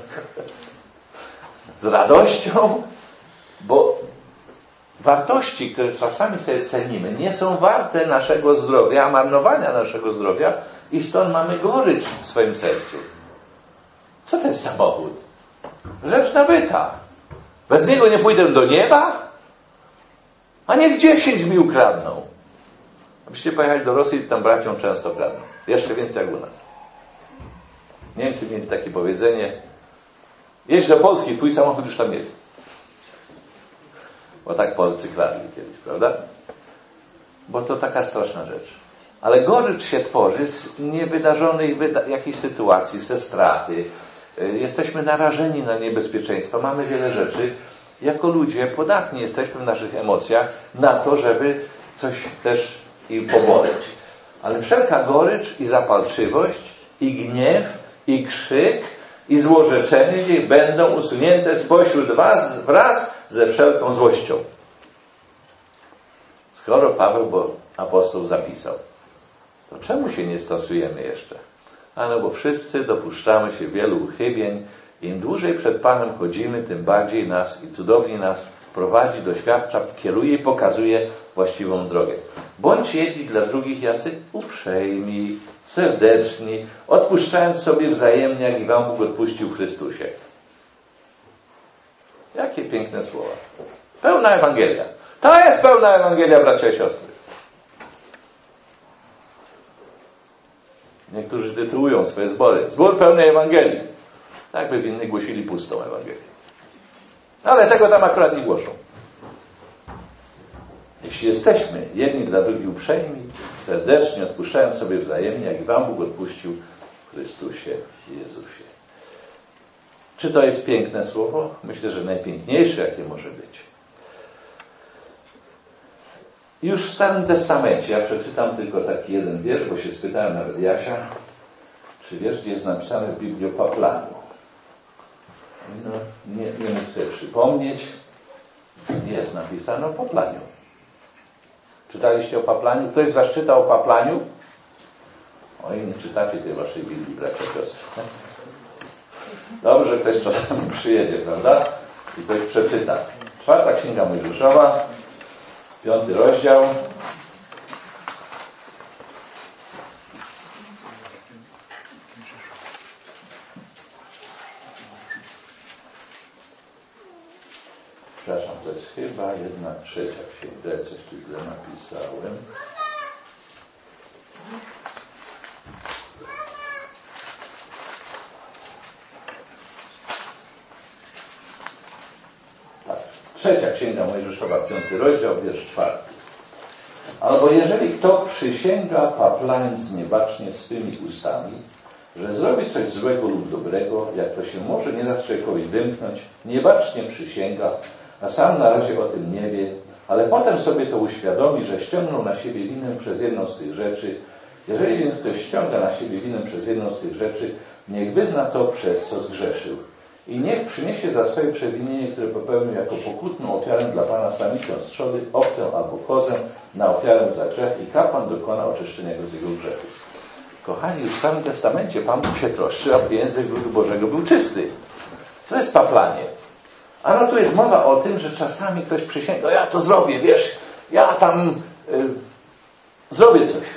z radością, bo wartości, które czasami sobie cenimy, nie są warte naszego zdrowia, marnowania naszego zdrowia i stąd mamy gorycz w swoim sercu. Co to jest samochód? Rzecz nabyta. Bez niego nie pójdę do nieba? A niech 10 mi ukradną. Abyście pojechali do Rosji, tam braciom często kradną. Jeszcze więcej jak u nas. Niemcy mieli takie powiedzenie, jedź do Polski, twój samochód już tam jest. Bo tak Polscy kradli kiedyś, prawda? Bo to taka straszna rzecz. Ale gorycz się tworzy z niewydarzonej jakiejś sytuacji, ze straty. Jesteśmy narażeni na niebezpieczeństwo. Mamy wiele rzeczy. Jako ludzie podatni jesteśmy w naszych emocjach na to, żeby coś też im poboleć. Ale wszelka gorycz i zapalczywość, i gniew, i krzyk, i złorzeczenie niech będą usunięte spośród was wraz ze wszelką złością. Skoro Paweł, bo apostoł zapisał, to czemu się nie stosujemy jeszcze? No bo wszyscy dopuszczamy się wielu uchybień. Im dłużej przed Panem chodzimy, tym bardziej nas i cudownie nas prowadzi, doświadcza, kieruje i pokazuje właściwą drogę. Bądźcie jedni dla drugich jacy uprzejmi, serdeczni, odpuszczając sobie wzajemnie, jak i wam Bóg odpuścił w Chrystusie. Jakie piękne słowa. Pełna Ewangelia. To jest pełna Ewangelia, bracia i siostry. Niektórzy tytułują swoje zbory. Zbór pełnej Ewangelii. Tak by inni głosili pustą Ewangelię. Ale tego tam akurat nie głoszą. Jeśli jesteśmy jedni dla drugich uprzejmi, serdecznie odpuszczając sobie wzajemnie, jak wam Bóg odpuścił w Chrystusie Jezusie. Czy to jest piękne słowo? Myślę, że najpiękniejsze, jakie może być. Już w Starym Testamencie, ja przeczytam tylko taki jeden wiersz, bo się spytałem nawet Jasia, czy wiesz, gdzie jest napisane w Biblii o paplaniu? No, nie mógł sobie przypomnieć. Jest napisane o paplaniu. Czytaliście o paplaniu? Ktoś z was czytał o paplaniu? Oj, nie czytacie tej waszej Biblii, bracia i siostry. Dobrze, że ktoś czasami przyjedzie, prawda? I coś przeczyta. 4. Księga Mojżeszowa, 5. rozdział. Przepraszam, to jest chyba 1/3 księga, coś tu źle napisałem. Tak, 3. księga Mojżeszowa, 5. rozdział, wiersz 4. Albo jeżeli kto przysięga, paplając niebacznie swymi ustami, że zrobi coś złego lub dobrego, jak to się może nieraz człowiekowi wymknąć, niebacznie przysięga, a sam na razie o tym nie wie, ale potem sobie to uświadomi, że ściągnął na siebie winę przez jedną z tych rzeczy. Jeżeli więc ktoś ściąga na siebie winę przez jedną z tych rzeczy, niech wyzna to, przez co zgrzeszył. I niech przyniesie za swoje przewinienie, które popełnił, jako pokutną ofiarę dla Pana samicę z trzody, owcę albo kozę na ofiarę za grzech i kapłan dokona oczyszczenia go z jego grzechów. Kochani, już w Starym Testamencie Pan Bóg się troszczy, aby język ludu Bożego był czysty. Co jest paplanie? Ano tu jest mowa o tym, że czasami ktoś przysięga, ja to zrobię, wiesz, ja tam zrobię coś.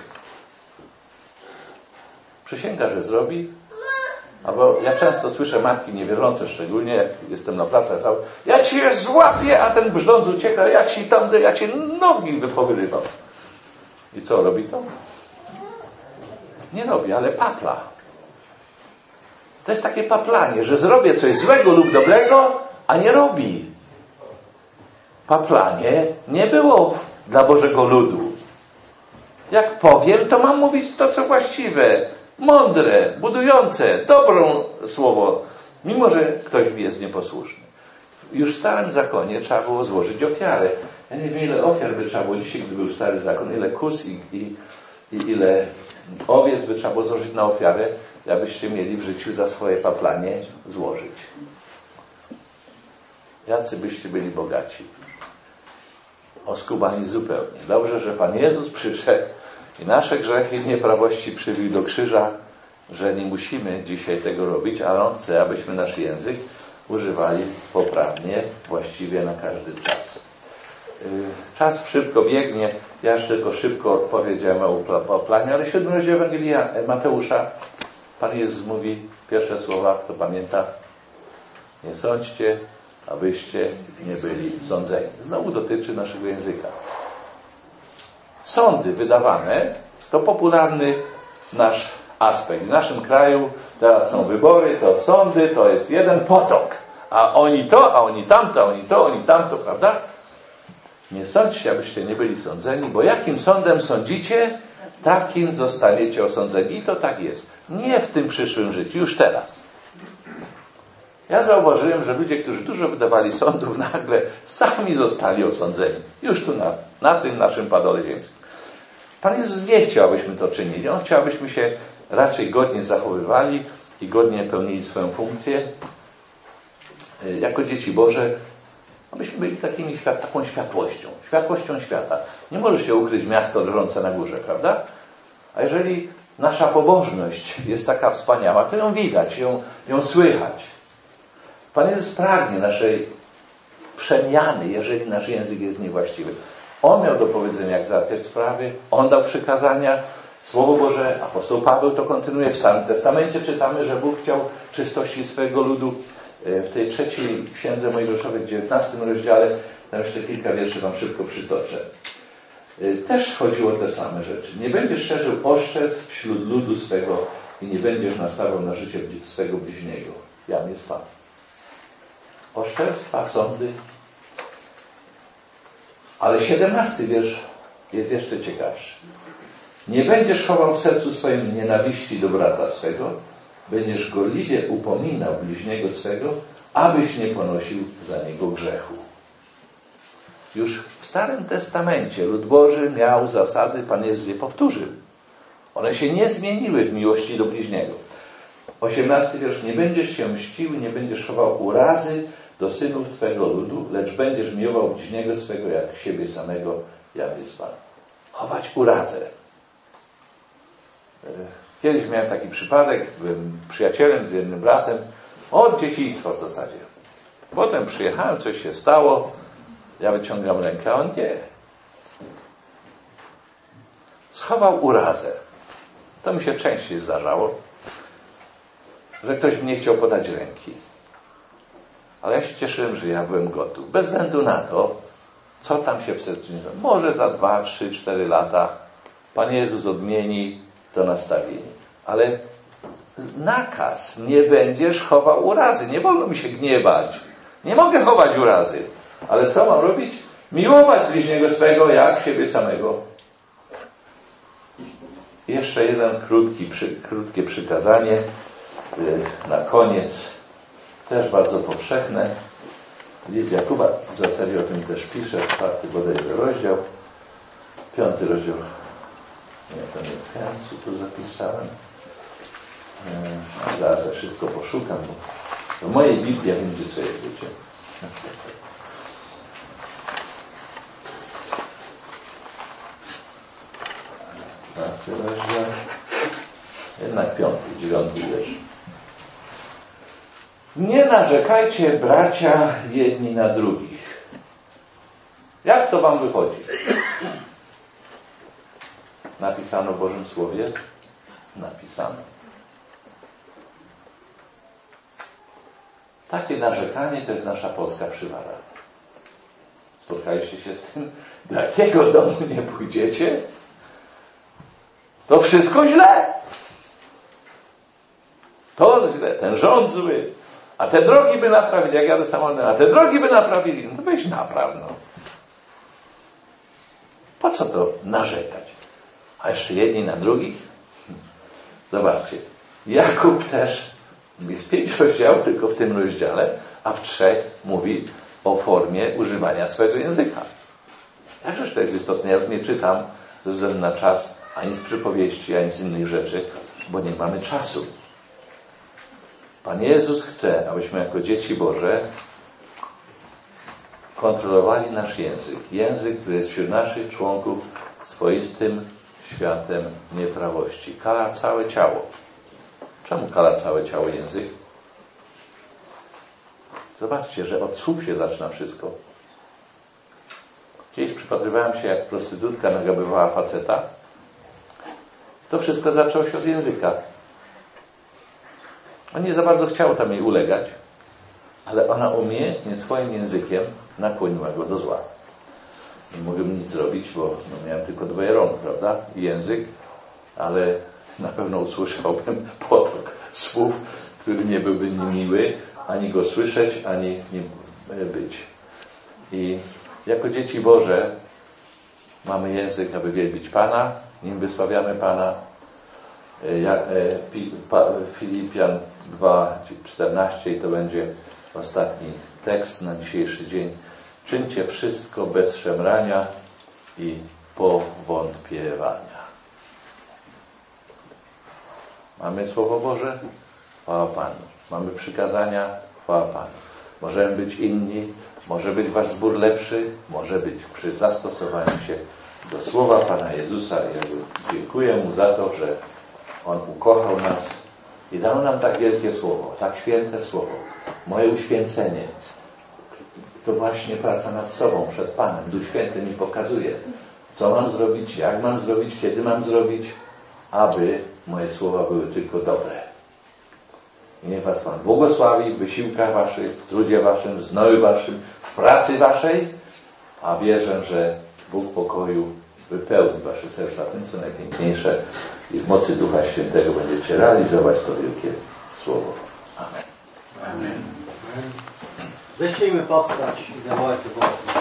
Przysięga, że zrobi, albo ja często słyszę matki niewierzące, szczególnie jak jestem na pracach, ja cię złapię, a ten brzdąc ucieka, ja cię nogi wypowyrywam. I co robi to? Nie robi, ale papla. To jest takie paplanie, że zrobię coś złego lub dobrego, a nie robi. Paplanie nie było dla Bożego ludu. Jak powiem, to mam mówić to, co właściwe, mądre, budujące, dobrą słowo, mimo że ktoś mi jest nieposłuszny. Już w Starym Zakonie trzeba było złożyć ofiarę. Ja nie wiem, ile ofiar by trzeba było dzisiaj, gdy był Stary Zakon, ile kus i ile owiec by trzeba było złożyć na ofiarę, abyście mieli w życiu za swoje paplanie złożyć. Jacy byście byli bogaci. Oskubani zupełnie. Dobrze, że Pan Jezus przyszedł i nasze grzechy i nieprawości przybił do krzyża, że nie musimy dzisiaj tego robić, ale On chce, abyśmy nasz język używali poprawnie, właściwie na każdy czas. Czas szybko biegnie. Ja jeszcze tylko szybko odpowiedziałem o planie, ale 7. rozdział Ewangelii Mateusza Pan Jezus mówi pierwsze słowa, kto pamięta, nie sądźcie, abyście nie byli sądzeni. Znowu dotyczy naszego języka. Sądy wydawane to popularny nasz aspekt. W naszym kraju teraz są wybory, to sądy, to jest jeden potok. A oni to, a oni tamto, a oni to, oni tamto, prawda? Nie sądźcie, abyście nie byli sądzeni, bo jakim sądem sądzicie, takim zostaniecie osądzeni. I to tak jest. Nie w tym przyszłym życiu, już teraz. Ja zauważyłem, że ludzie, którzy dużo wydawali sądów, nagle sami zostali osądzeni. Już tu na tym naszym padole ziemskim. Pan Jezus nie chciał, abyśmy to czynili. On chciał, abyśmy się raczej godnie zachowywali i godnie pełnili swoją funkcję. Jako dzieci Boże, abyśmy byli taką światłością świata. Nie może się ukryć miasto leżące na górze, prawda? A jeżeli nasza pobożność jest taka wspaniała, to ją widać, ją słychać. Pan Jezus pragnie naszej przemiany, jeżeli nasz język jest niewłaściwy. On miał do powiedzenia, jak załatwiać sprawy. On dał przykazania. Słowo Boże, apostoł Paweł to kontynuuje. W Starym Testamencie czytamy, że Bóg chciał czystości swojego ludu. W tej trzeciej księdze Mojżeszowej, w 19 rozdziale, tam jeszcze kilka wierszy wam szybko przytoczę. Też chodziło o te same rzeczy. Nie będziesz szerzył oszczerstw wśród ludu swego i nie będziesz nastawiał na życie swego bliźniego. Jam jest Pan. Oszczerstwa, sądy. Ale 17 wiersz jest jeszcze ciekawszy. Nie będziesz chował w sercu swoim nienawiści do brata swego, będziesz gorliwie upominał bliźniego swego, abyś nie ponosił za niego grzechu. Już w Starym Testamencie lud Boży miał zasady, Pan Jezus je powtórzył. One się nie zmieniły w miłości do bliźniego. 18 wiersz. Nie będziesz się mścił, nie będziesz chował urazy do synów Twego ludu, lecz będziesz miłował bliźniego swego jak siebie samego, jam jest Pan. Chować urazę. Kiedyś miałem taki przypadek, byłem przyjacielem z jednym bratem, od dzieciństwa w zasadzie. Potem przyjechałem, coś się stało, ja wyciągam rękę, a on nie. Schował urazę. To mi się częściej zdarzało, że ktoś mi nie chciał podać ręki. Ale ja się cieszyłem, że ja byłem gotów. Bez względu na to, co tam się w sercu nie stało. Może za 2, 3, 4 lata Pan Jezus odmieni to nastawienie. Ale nakaz, nie będziesz chował urazy. Nie wolno mi się gniewać. Nie mogę chować urazy. Ale co mam robić? Miłować bliźniego swego jak siebie samego. Jeszcze jeden krótkie przykazanie na koniec. Też bardzo powszechne. List Jakuba w zasadzie o tym też pisze. 4 bodajże rozdział. 5 rozdział. Nie, to nie wiem, co tu zapisałem. Zaraz ja szybko poszukam, bo w mojej Biblii ja wiem, gdzie co jest, wiecie. Rozdział. Jednak 5, 9 wiersz. Nie narzekajcie, bracia, jedni na drugich. Jak to wam wychodzi? Napisano w Bożym Słowie? Napisano. Takie narzekanie to jest nasza polska przywara. Spotkaliście się z tym? Do jakiego domu nie pójdziecie? To wszystko źle. To źle. Ten rząd zły. A te drogi by naprawili. Jak jadę samochodem, a te drogi by naprawili. No to weź napraw, no. Po co to narzekać? A jeszcze jedni na drugich? Zobaczcie. Jakub też jest 5 rozdziałów tylko w tym rozdziale, a w 3 mówi o formie używania swojego języka. Jakżeż to jest istotne? Ja już nie czytam ze względu na czas ani z przypowieści, ani z innych rzeczy, bo nie mamy czasu. Pan Jezus chce, abyśmy jako dzieci Boże kontrolowali nasz język. Język, który jest wśród naszych członków swoistym światem nieprawości. Kala całe ciało. Czemu kala całe ciało język? Zobaczcie, że od słów się zaczyna wszystko. Kiedyś przypatrywałem się, jak prostytutka nagabywała faceta. To wszystko zaczęło się od języka. On nie za bardzo chciał tam jej ulegać, ale ona umiejętnie swoim językiem nakłoniła go do zła. Nie mogłem nic zrobić, bo miałem tylko 2 rąk, prawda? I język, ale na pewno usłyszałbym potok słów, który nie byłby niemiły, ani go słyszeć, ani nim być. I jako dzieci Boże mamy język, aby wielbić Pana, nim wysławiamy Pana. Filipian 2:14 i to będzie ostatni tekst na dzisiejszy dzień. Czyńcie wszystko bez szemrania i powątpiewania. Mamy Słowo Boże? Chwała Panu. Mamy przykazania? Chwała Panu. Możemy być inni, może być wasz zbór lepszy, może być przy zastosowaniu się do Słowa Pana Jezusa. Ja dziękuję Mu za to, że On ukochał nas i dał nam tak wielkie Słowo, tak święte Słowo. Moje uświęcenie. to właśnie praca nad sobą, przed Panem. Duch Święty mi pokazuje, co mam zrobić, jak mam zrobić, kiedy mam zrobić, aby moje słowa były tylko dobre. I niech Was Pan błogosławi w wysiłkach Waszych, w trudzie Waszym, w znoju Waszym, w pracy Waszej, a wierzę, że Bóg pokoju wypełni Wasze serca tym, co najpiękniejsze i w mocy Ducha Świętego będziecie realizować to wielkie Słowo. Amen. Amen. Zechciejmy powstać i zawołać do Boga.